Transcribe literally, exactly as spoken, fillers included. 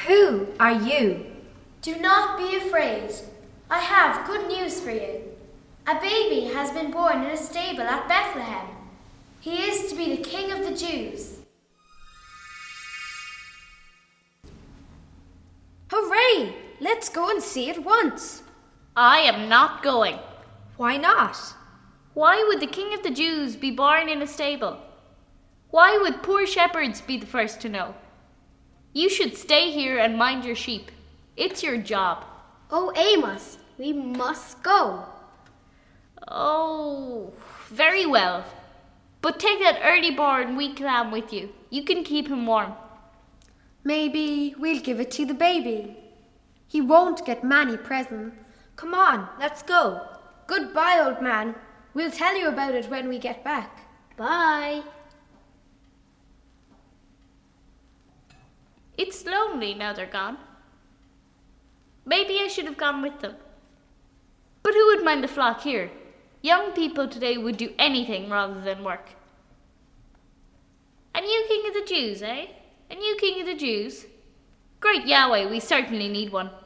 Who are you? Do not be afraid. I have good news for you. A baby has been born in a stable at Bethlehem. He is to be the King of the Jews. Hooray! Let's go and see at once. I am not going. Why not? Why would the King of the Jews be born in a stable? Why would poor shepherds be the first to know? You should stay here and mind your sheep. It's your job. Oh, Amos, we must go. Oh, very well. But take that early-born weak lamb with you. You can keep him warm. Maybe we'll give it to the baby. He won't get many presents. Come on, let's go. Goodbye, old man. We'll tell you about it when we get back. Bye. It's lonely now they're gone. Maybe I should have gone with them. But who would mind the flock here? Young people today would do anything rather than work. And you King of the Jews, eh? And you King of the Jews? Great Yahweh, we certainly need one.